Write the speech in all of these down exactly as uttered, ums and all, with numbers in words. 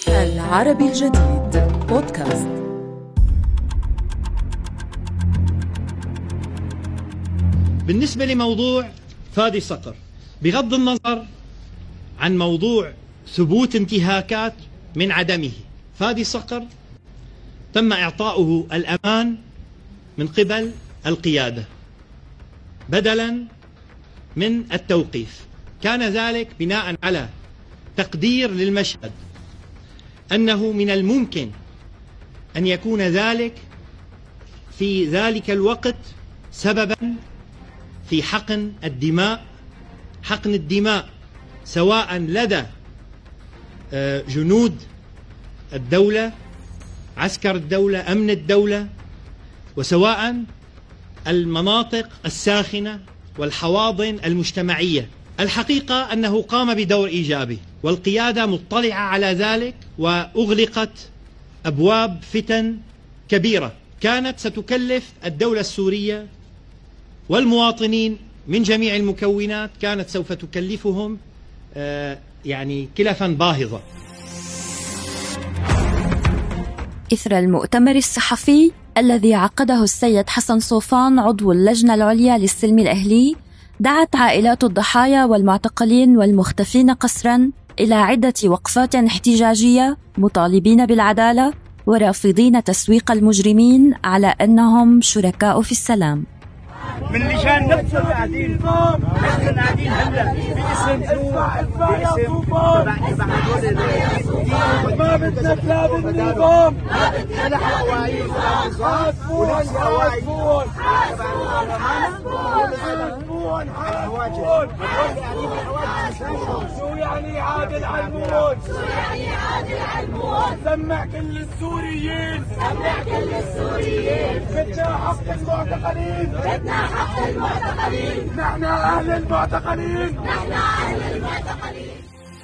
العربي الجديد بودكاست. بالنسبة لموضوع فادي صقر، بغض النظر عن موضوع ثبوت انتهاكات من عدمه، فادي صقر تم إعطاؤه الأمان من قبل القيادة بدلا من التوقيف. كان ذلك بناء على تقدير للمشهد أنه من الممكن أن يكون ذلك في ذلك الوقت سببا في حقن الدماء حقن الدماء سواء لدى جنود الدولة، عسكر الدولة، أمن الدولة، وسواء المناطق الساخنة والحواضن المجتمعية. الحقيقة أنه قام بدور إيجابي والقيادة مطلعة على ذلك، وأغلقت أبواب فتن كبيرة كانت ستكلف الدولة السورية والمواطنين من جميع المكونات، كانت سوف تكلفهم آه يعني كلفا باهظة. إثر المؤتمر الصحفي الذي عقده السيد حسن صوفان عضو اللجنة العليا للسلم الأهلي، دعت عائلات الضحايا والمعتقلين والمختفين قسرا إلى عدة وقفات احتجاجية مطالبين بالعدالة ورافضين تسويق المجرمين على أنهم شركاء في السلام. من اللجان نفسه قاعدين نحن قاعدين هلا باسم سوق باسم بعد بعد ما بدنا كلاب النظام، ما بدنا حوايج حاسبون حاسبون حاسبون حاسبون. شو يعني عادل علمون؟ شو يعني عادل علمون؟ سمع كل السوريين، سمع كل السوريين، بدنا حق المعتقلين، بدنا حق المعتقلين، نحن أهل المعتقلين، نحن أهل المعتقلين.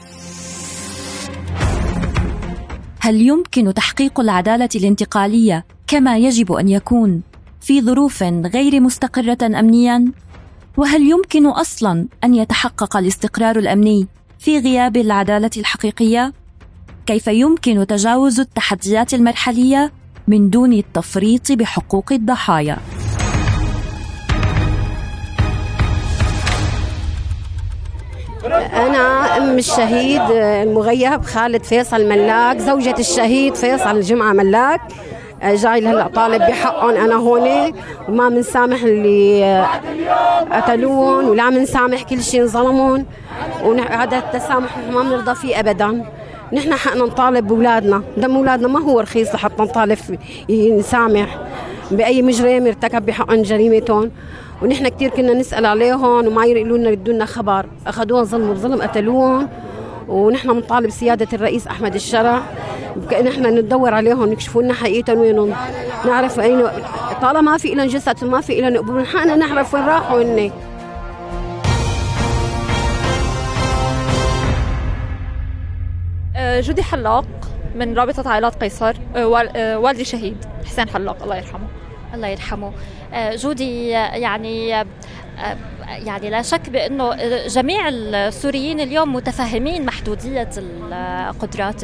هل يمكن تحقيق العدالة الانتقالية كما يجب أن يكون في ظروف غير مستقرة أمنياً؟ وهل يمكن أصلاً أن يتحقق الاستقرار الأمني في غياب العدالة الحقيقية؟ كيف يمكن تجاوز التحديات المرحلية من دون التفريط بحقوق الضحايا؟ أنا أم الشهيد المغيب خالد فيصل ملاك، زوجة الشهيد فيصل جمعة ملاك. جاي هلا طالب بحقهم. أنا هون وما منسامح اللي قتلوهم ولا منسامح كل شيء ظلمون، وهذا التسامح ما بنرضى فيه أبدا. نحن حقنا نطالب بأولادنا، دم أولادنا ما هو رخيص لحتى نطالب نسامح بأي مجرم ارتكب بحقهم جريمتهم. ونحن كتير كنا نسأل عليهم وما يقولوا لنا يدوا لنا خبر، أخذوهم ظلم بظلم قتلوهم. ونحن بنطالب سيادة الرئيس أحمد الشرع نحن ندور عليهم نكشفوا لنا حقيقتهم وينهم، نعرف أين طالما ما في لهم جثث وما في لهم قبور، حقنا نعرف وين راحوا هن. جودي حلاق من رابطة عائلات قيصر، والدي شهيد حسين حلاق الله يرحمه. الله يرحمه. جودي، يعني يعني لا شك بأنه جميع السوريين اليوم متفهمين محدودية القدرات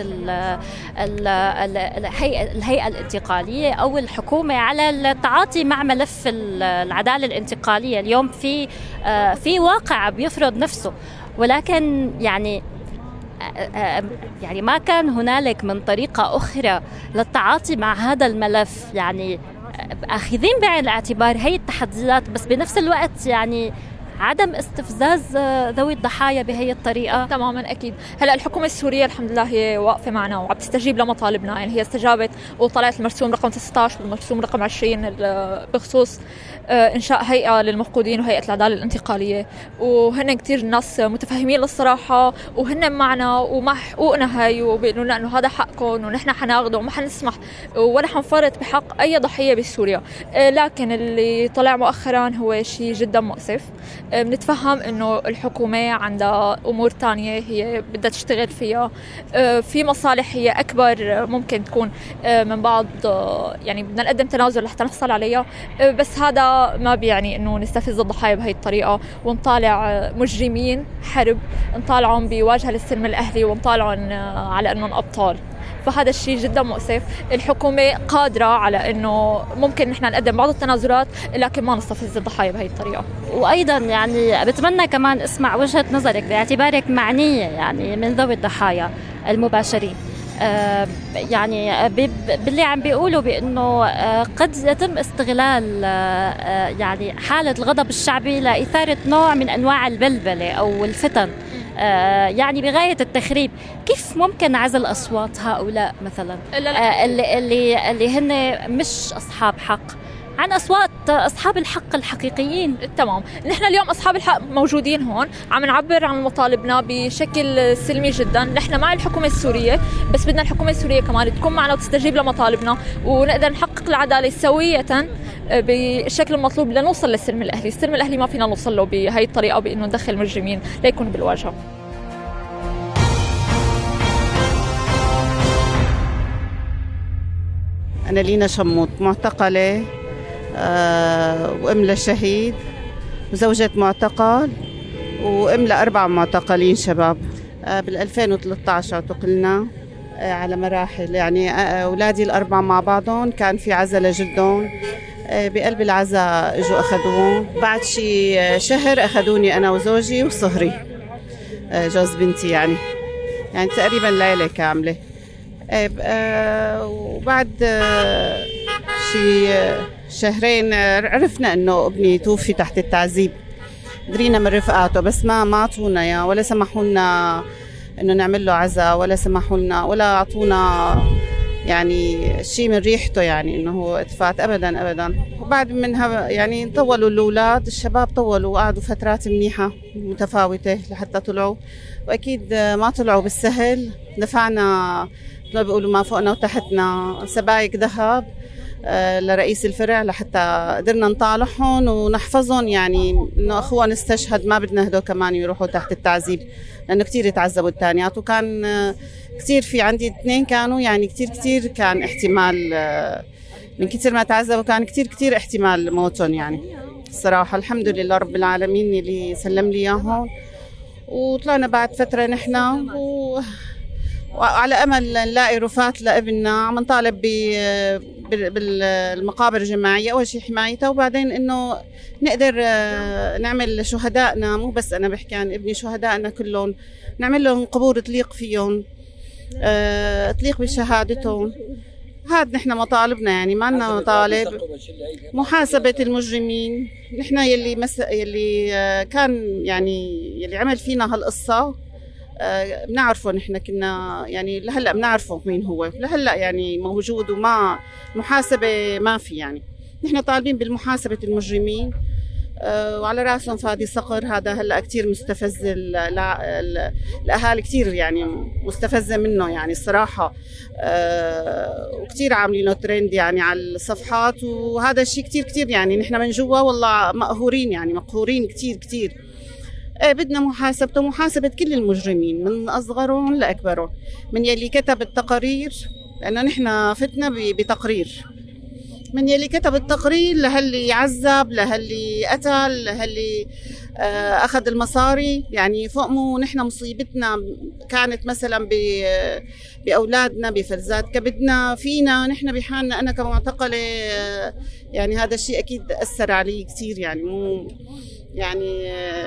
الهيئة الانتقالية أو الحكومة على التعاطي مع ملف العدالة الانتقالية. اليوم في في واقع بيفرض نفسه، ولكن يعني يعني ما كان هنالك من طريقة أخرى للتعاطي مع هذا الملف، يعني أخذين بعين الاعتبار هي التحديات، بس بنفس الوقت يعني عدم استفزاز ذوي الضحايا بهي الطريقة. تماما أكيد. هلأ الحكومة السورية الحمد لله هي واقفة معنا وعم تستجيب لمطالبنا، يعني هي استجابت وطلعت المرسوم رقم تسعة عشر والمرسوم رقم عشرين بخصوص إنشاء هيئة للمفقودين وهيئة العدالة الانتقالية، وهن كتير ناس متفهمين للصراحة وهن معنا ومع حقوقنا هاي، وبيقولوا لنا إنه هذا حقكم ونحن حناخده وما حنسمح ولا حنفرط بحق أي ضحية بسوريا. لكن اللي طلع مؤخرا هو شيء جدا مؤسف. بنتفهم إنه الحكومة عندها أمور تانية هي بدها تشتغل فيها، في مصالح هي أكبر ممكن تكون من بعض، يعني بدنا نقدم تنازل لحتى نحصل عليها، بس هذا ما بيعني إنه نستفز الضحايا بهي الطريقة ونطالع مجرمين حرب نطالعهم بواجهة للسلم الأهلي ونطالعهم على أنهم أبطال. فهذا الشيء جدا مؤسف. الحكومة قادرة على إنه ممكن نحن نقدم بعض التنازلات لكن ما نستفز الضحايا بهي الطريقة. وأيضا يعني بتمنى كمان اسمع وجهة نظرك باعتبارك معنية يعني من ذوي الضحايا المباشرين. آه يعني باللي عم بيقولوا بأنه آه قد يتم استغلال آه يعني حالة الغضب الشعبي لإثارة نوع من أنواع البلبلة أو الفتن آه يعني بغاية التخريب. كيف ممكن عزل أصوات هؤلاء مثلا آه اللي, اللي, اللي هن مش أصحاب حق عن أصوات أصحاب الحق الحقيقيين؟ تمام، نحن اليوم أصحاب الحق موجودين هون عم نعبر عن مطالبنا بشكل سلمي جدا. نحن مع الحكومة السورية، بس بدنا الحكومة السورية كمان تكون معنا وتستجيب لمطالبنا ونقدر نحقق العدالة سوية بالشكل المطلوب لنوصل للسلم الأهلي. السلم الأهلي ما فينا نوصل له بهاي الطريقة بأنه ندخل مجرمين ليكونوا بالواجهة. أنا لينا شموط معتقلة أه وأم لشهيد وزوجة معتقل وأم لأربع معتقلين شباب. أه بال ألفين وثلاثة عشر اعتقلنا أه على مراحل، يعني أه أولادي الأربعة مع بعضهم كان في عزلة جدهم. أه بقلب العزاء اجوا أخذوهم، بعد شي شهر أخذوني أنا وزوجي وصهري أه جوز بنتي، يعني يعني تقريبا ليلة كاملة. أه وبعد أه شي شهرين عرفنا انه ابني توفي تحت التعذيب. درينا من رفقاته بس ما ما اعطونا اياه ولا سمحوا لنا انه نعمل له عزاء ولا سمحوا لنا ولا اعطونا يعني شيء من ريحته، يعني انه هو اتفات ابدا ابدا. وبعد منها يعني طولوا الاولاد الشباب طولوا وقعدوا فترات منيحه متفاوته لحتى طلعوا، واكيد ما طلعوا بالسهل. دفعنا ما بيقولوا ما فوقنا وتحتنا سبايك ذهب لرئيس الفرع لحتى قدرنا نطالعهم ونحفظهم، يعني انه اخوان استشهد ما بدنا هدول كمان يروحوا تحت التعذيب لانه كثير تعذبوا الثانيات. وكان كثير في عندي اثنين كانوا يعني كثير كثير كان احتمال من كثير ما تعذبوا كان كثير كثير احتمال موتهم. يعني الصراحه الحمد لله رب العالمين اللي سلم لي اياهم. وطلعنا بعد فتره نحن و وعلى أمل نلاقي رفات لابننا. عم نطالب بالمقابر الجماعية أول شيء حمايتها، وبعدين إنه نقدر نعمل شهدائنا، مو بس أنا بحكي عن ابني، شهدائنا كلهم نعمل لهم قبور تليق فيهم تليق بشهادتهم. هاد نحن مطالبنا، يعني ما لنا مطالب. محاسبة المجرمين، نحن يلي مس... يلي كان يعني يلي عمل فينا هالقصة أه بنعرفه. نحن كنا يعني لهلا بنعرفه مين هو، لهلا يعني موجود وما محاسبة ما في. يعني نحن طالبين بالمحاسبة المجرمين أه وعلى راسهم فادي صقر. هذا هلا كتير مستفز الأهالي، كتير يعني مستفزة منه يعني الصراحة. أه وكتير عاملينه ترند يعني على الصفحات، وهذا الشيء كتير كتير يعني نحن من جوا والله مقهورين، يعني مقهورين كتير كتير. ايه بدنا محاسبته، محاسبة كل المجرمين من أصغرهم لأكبرهم، من يلي كتب التقارير، لأنه نحن فتنا بتقرير، من يلي كتب التقرير لهاللي عذب، لهاللي قتل، لهاللي آه أخذ المصاري. يعني فوقمو نحن مصيبتنا كانت مثلا بأولادنا، بفلذات كبدنا، فينا نحن بحالنا. أنا كمعتقلة آه يعني هذا الشيء أكيد أثر علي كتير. يعني مو يعني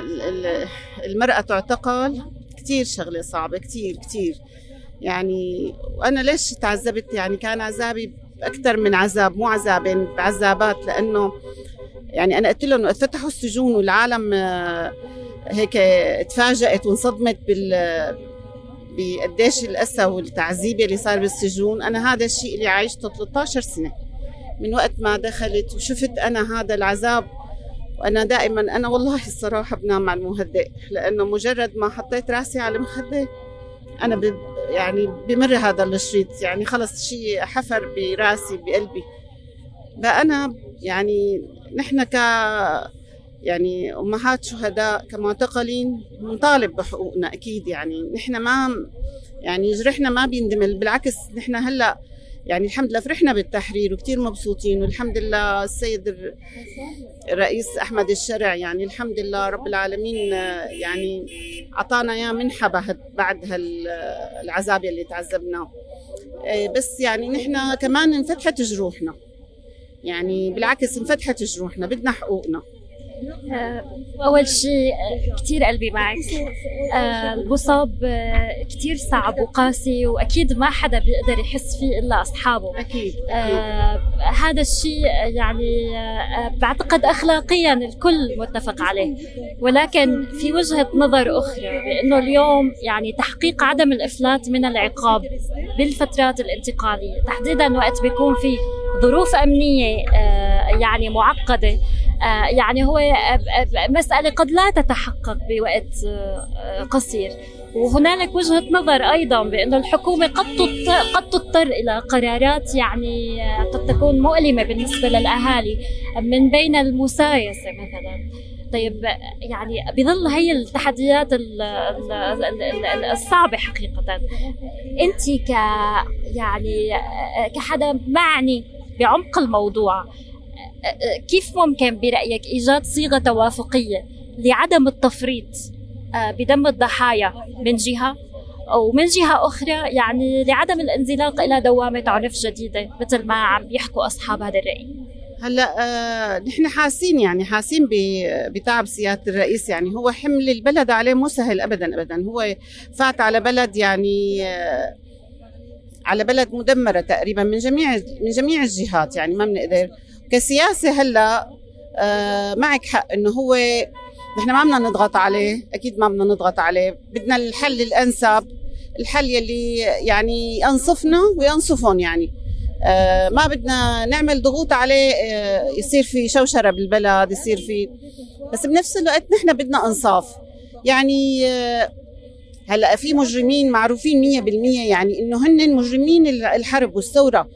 المرأة تعتقل كتير شغلة صعبة كتير كتير. يعني وأنا ليش تعذبت؟ يعني كان عذابي أكثر من عذاب، مو عذابين بعذابات، لأنه يعني أنا قلت لهم إنه فتحوا السجون والعالم هيك تفاجأت وانصدمت بال بقديش الأسى والتعذيب اللي صار بالسجون. أنا هذا الشيء اللي عايشته ثلاثة عشر سنة من وقت ما دخلت وشفت أنا هذا العذاب. وأنا دائما أنا والله الصراحة بنام على المهدئ، لأنه مجرد ما حطيت راسي على المخدة أنا ب يعني بمر هذا الشريط، يعني خلص شيء حفر براسي بقلبي. فأنا يعني نحن ك يعني أمهات شهداء كمعتقلين نطالب بحقوقنا أكيد. يعني نحن ما يعني جرحنا ما بيندمل، بالعكس نحن هلأ يعني الحمد لله فرحنا بالتحرير وكتير مبسوطين، والحمد لله السيد الرئيس أحمد الشرع يعني الحمد لله رب العالمين يعني أعطانا إياه منحة بعد هالعذاب اللي تعذبناه. بس يعني نحن كمان انفتحت جروحنا، يعني بالعكس انفتحت جروحنا، بدنا حقوقنا. أول شيء كتير قلبي معك. المصاب كتير صعب وقاسي، وأكيد ما حدا بيقدر يحس فيه إلا أصحابه. أكيد, أكيد. آه هذا الشيء يعني آه بعتقد أخلاقيا الكل متفق عليه، ولكن في وجهة نظر أخرى بأنه اليوم يعني تحقيق عدم الإفلات من العقاب بالفترات الانتقالية، تحديدا وقت بيكون في ظروف أمنية آه يعني معقدة، آه يعني هو مسألة قد لا تتحقق بوقت آه قصير. وهنالك وجهة نظر أيضا بأن الحكومة قد قد تضطر إلى قرارات يعني قد تكون مؤلمة بالنسبة للأهالي، من بين المسايسة مثلا. طيب يعني بظل هي التحديات الصعبة حقيقة، أنت ك يعني كحدا معني بعمق الموضوع، كيف ممكن برأيك إيجاد صيغة توافقية لعدم التفريط بدم الضحايا من جهة، أو من جهة أخرى يعني لعدم الانزلاق إلى دوامة عنف جديدة مثل ما عم يحكوا أصحاب هذا الرأي؟ هلا آه نحن حاسين يعني حاسين بتعب سيادة الرئيس، يعني هو حمل البلد عليه مو سهل أبدا أبدا. هو فات على بلد يعني آه على بلد مدمرة تقريبا من جميع من جميع الجهات، يعني ما بنقدر كسياسة. هلا آه معك حق إنه هو نحن ما بدنا نضغط عليه، أكيد ما بدنا نضغط عليه، بدنا الحل الأنسب، الحل يلي يعني ينصفنا وينصفهم، يعني آه ما بدنا نعمل ضغوط عليه آه يصير في شوشرة بالبلد، يصير في، بس بنفس الوقت نحن بدنا إنصاف. يعني آه هلأ في مجرمين معروفين مية بالمية، يعني إنه هن مجرمين الحرب والثورة،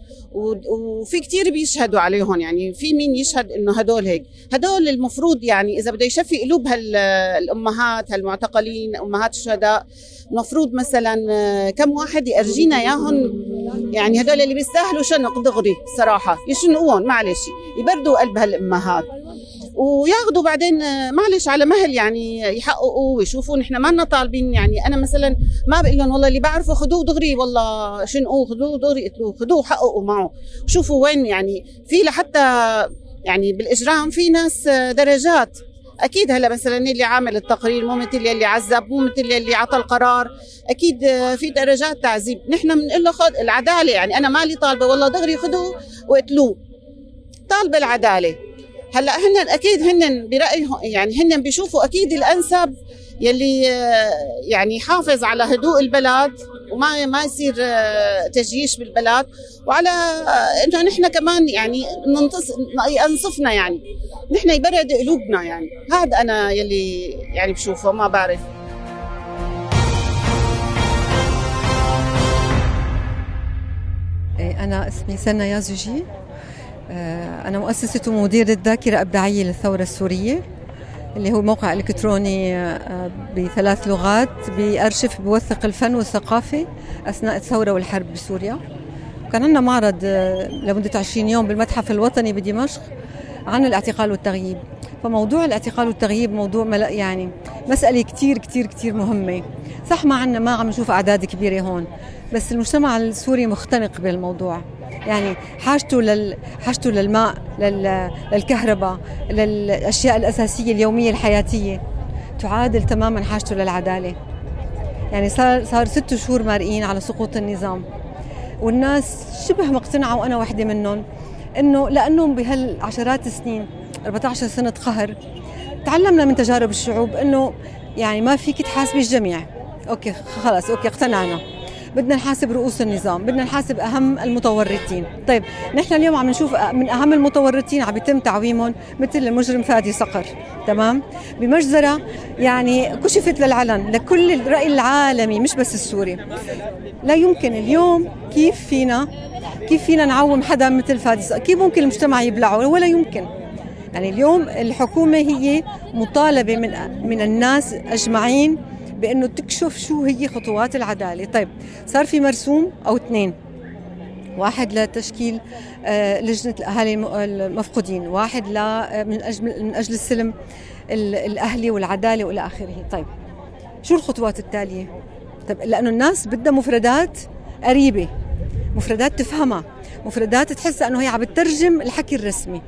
وفي كتير بيشهدوا عليهم، يعني في مين يشهد إنه هدول هيك. هدول المفروض يعني إذا بده يشفي قلوب هالأمهات هالمعتقلين أمهات الشهداء، مفروض مثلا كم واحد يأرجينا ياهن، يعني هدول اللي بيستاهلوا شنق دغري صراحة، يشنقوهم معلش، يبردوا قلب هالأمهات وياخذوا بعدين معلش على مهل، يعني يحققوا ويشوفوا. نحن ما لنا طالبين، يعني انا مثلا ما بقول لهم والله اللي بعرفه خذوه دغري، والله شنقوه خذوه دغري، قتلوه خذوه حققوا معه، شوفوا وين يعني في لحتى يعني بالاجرام في ناس درجات. اكيد هلا مثلا اللي عامل التقرير مو مثل اللي عذب، مو مثل اللي عطى القرار، اكيد في درجات تعذيب. نحن بنقول له خذ العداله، يعني انا مالي طالبه والله دغري خذوه وقتلوه، طالبه العداله. هلا هن اكيد هن برايهم، يعني هن بيشوفوا اكيد الانسب يلي يعني يحافظ على هدوء البلد وما ما يصير تجييش بالبلد، وعلى انه نحن كمان يعني ينصفنا، يعني نحن يبرد قلوبنا. يعني هذا انا يلي يعني بشوفه، ما بعرف. انا اسمي سنة يازوجي، أنا مؤسسة ومديرة ذاكرة إبداعية للثورة السورية، اللي هو موقع إلكتروني بثلاث لغات بيأرشف بيوثق الفن والثقافة أثناء الثورة والحرب بسوريا. كان عندنا معرض لمدة عشرين يوم بالمتحف الوطني بدمشق عن الاعتقال والتغييب. فموضوع الاعتقال والتغييب موضوع يعني مسألة كتير كتير كتير مهمة. صح ما عنا ما عم نشوف أعداد كبيرة هون، بس المجتمع السوري مختنق بالموضوع، يعني حاجته لل حاجته للماء، لل... للكهرباء، للأشياء الأساسية اليومية الحياتية تعادل تماما حاجته للعدالة. يعني صار صار ست شهور مارقين على سقوط النظام، والناس شبه مقتنعة وأنا واحدة منهم، إنه لأنهم بهالعشرات السنين أربعة عشر سنة قهر تعلمنا من تجارب الشعوب إنه يعني ما فيك تحاسبي الجميع. أوكي خلاص أوكي اقتنعنا، بدنا نحاسب رؤوس النظام، بدنا نحاسب أهم المتورطين. طيب نحن اليوم عم نشوف من أهم المتورطين عم يتم تعويمهم مثل المجرم فادي صقر، تمام، بمجزرة يعني كشفت للعلن لكل الرأي العالمي مش بس السوري. لا يمكن اليوم كيف فينا كيف فينا نعوم حدا مثل فادي صقر؟ كيف ممكن المجتمع يبلعه؟ ولا يمكن. يعني اليوم الحكومة هي مطالبة من من الناس أجمعين بأنه تكشف شو هي خطوات العدالة. طيب صار في مرسوم أو اثنين، واحد لتشكيل آه لجنة الأهالي المفقودين، واحد من أجل من أجل السلم الأهلي والعدالة وإلى آخره. طيب شو الخطوات التالية؟ طيب لأنه الناس بدها مفردات قريبة، مفردات تفهمها، مفردات تحس أنه هي عم بتترجم الحكي الرسمي.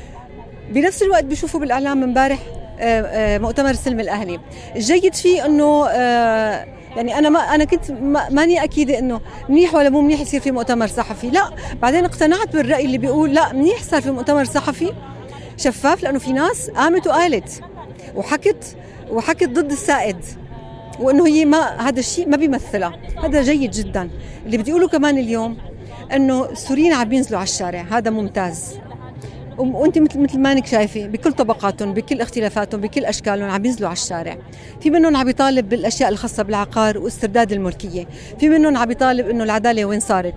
بنفس الوقت بيشوفوا بالإعلام امبارح مؤتمر السلم الأهلي، الجيد فيه أنه يعني أنا ما أنا كنت ماني أكيدة إنه منيح ولا مو منيح يصير في مؤتمر صحفي، لا بعدين اقتنعت بالرأي اللي بيقول لا منيح صار في مؤتمر صحفي شفاف، لأنه في ناس قامت وقالت وحكت وحكت ضد السائد، وإنه هي ما هذا الشيء ما بيمثلها، هذا جيد جدا. اللي بدي أقوله كمان اليوم إنه السوريين عم بينزلوا على الشارع، هذا ممتاز، وانت مثل مثل ما انك شايفه بكل طبقاتهم بكل اختلافاتهم بكل اشكالهم عم ينزلوا على الشارع. في منهم عم يطالب بالاشياء الخاصه بالعقار واسترداد الملكيه، في منهم عم يطالب انه العداله وين صارت،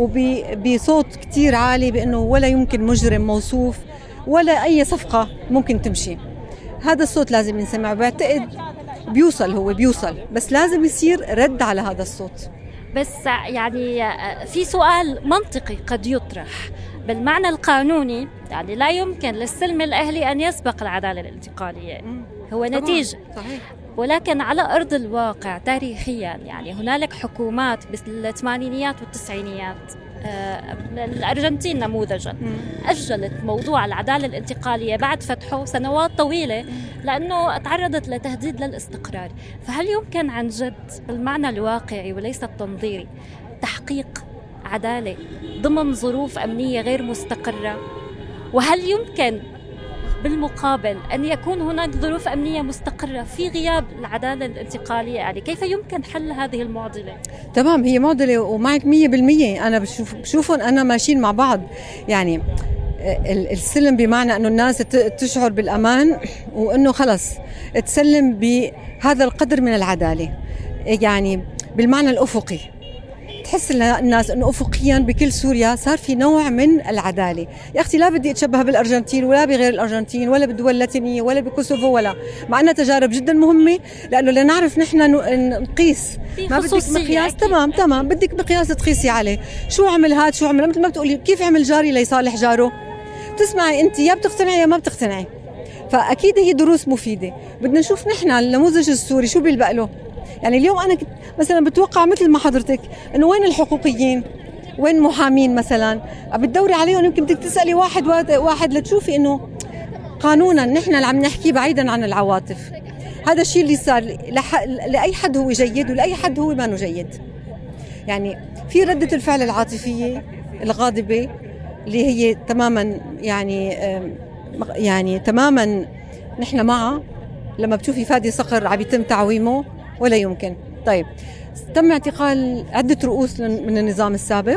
وبصوت كتير عالي بانه ولا يمكن مجرم موصوف ولا اي صفقه ممكن تمشي. هذا الصوت لازم ينسمع، وبعتقد بيوصل، هو بيوصل، بس لازم يصير رد على هذا الصوت. بس يعني في سؤال منطقي قد يطرح بالمعنى القانوني، يعني لا يمكن للسلم الأهلي أن يسبق العدالة الانتقالية، هو نتيجة صحيح. ولكن على أرض الواقع تاريخيا يعني هنالك حكومات بالثمانينيات والتسعينيات، الأرجنتين نموذجا أجلت موضوع العدالة الانتقالية بعد فتحه سنوات طويلة لأنه تعرضت لتهديد للاستقرار. فهل يمكن عن جد بالمعنى الواقعي وليس التنظيري تحقيق عدالة ضمن ظروف أمنية غير مستقرة؟ وهل يمكن بالمقابل أن يكون هناك ظروف أمنية مستقرة في غياب العدالة الانتقالية؟ يعني كيف يمكن حل هذه المعضلة؟ تمام، هي معضلة ومعك مية بالمية. أنا بشوف بشوفهم أنا ماشيين مع بعض. يعني السلم بمعنى أنه الناس تشعر بالأمان وأنه خلص تسلم بهذا القدر من العدالة، يعني بالمعنى الأفقي تحس الناس أنه أفقيا بكل سوريا صار في نوع من العدالة. يا أختي لا بدي أتشبه بالأرجنتين ولا بغير الأرجنتين ولا بالدول اللاتينية ولا بكوسوفو، ولا مع أنها تجارب جدا مهمة لأنه لنعرف نحن نقيس. ما بدك مقياس، تمام تمام بدك مقياس تقيسي عليه. شو عمل هاد شو عمل، مثل ما بتقولي كيف عمل جاري ليصالح جاره، تسمعي أنت يا بتقتنعي يا ما بتقتنعي. فأكيد هي دروس مفيدة. بدنا نشوف نحن النموذج السوري شو بيلبق له. يعني اليوم أنا مثلا بتوقع مثل ما حضرتك إنه وين الحقوقيين، وين محامين مثلا بتدوري عليهم، يمكن بدك تسألي واحد واحد لتشوفي إنه قانونا نحن اللي عم نحكي بعيدا عن العواطف. هذا الشيء اللي صار لأي حد هو جيد ولأي حد هو ما جيد. يعني في ردة الفعل العاطفية الغاضبة اللي هي تماما يعني يعني تماما نحن معها. لما بتشوفي فادي صقر عم يتم تعويمه ولا يمكن. طيب تم اعتقال عدة رؤوس من النظام السابق،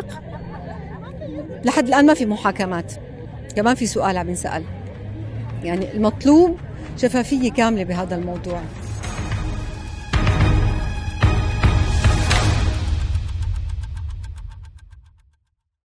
لحد الآن ما في محاكمات. كمان في سؤال عم ينسأل، يعني المطلوب شفافية كاملة بهذا الموضوع.